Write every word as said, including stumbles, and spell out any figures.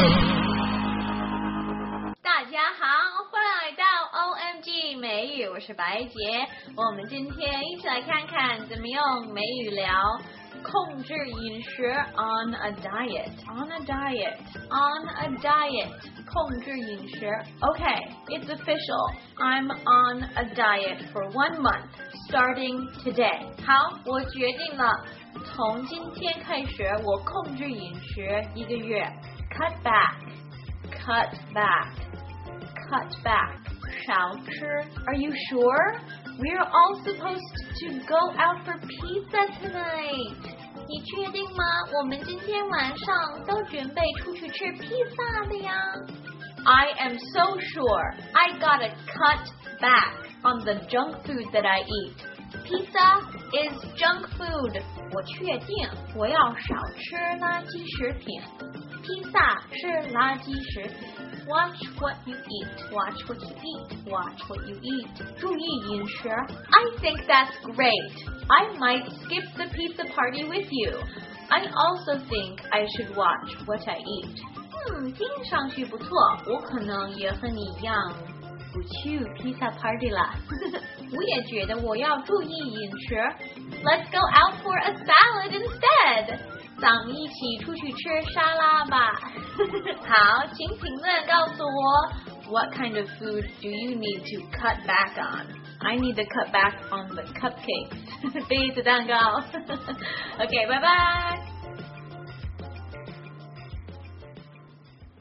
大家好，欢迎来到 O M G 美语，我是白洁。我们今天一起来看看怎么用美语聊控制饮食 on a diet on a diet on a diet 控制饮食 Okay, it's official. I'm on a diet for one month starting today. 好，我决定了，从今天开始我控制饮食一个月 Cut back Cut back Cut back 少吃 Are you sure? We're all supposed to go out for pizza tonight. 你确定吗？我们今天晚上都准备出去吃披萨的呀。I am so sure I gotta cut back on the junk food that I eat. Pizza is junk food. 我确定我要少吃垃圾食品。披萨是垃圾食品。Watch what you eat. Watch what you eat. Watch what you eat. 注意饮食。I think that's great. I might skip the pizza party with you. I also think I should watch what I eat. 嗯，听上去不错。我可能也和你一样不去披萨 party 了。我也觉得我要注意饮食。Let's go out for a salad instead. 咱们一起出去吃沙拉吧。好，请评论告诉我 What kind of food do you need to cut back on? I need to cut back on the cupcakes. 杯子蛋糕。OK, bye bye.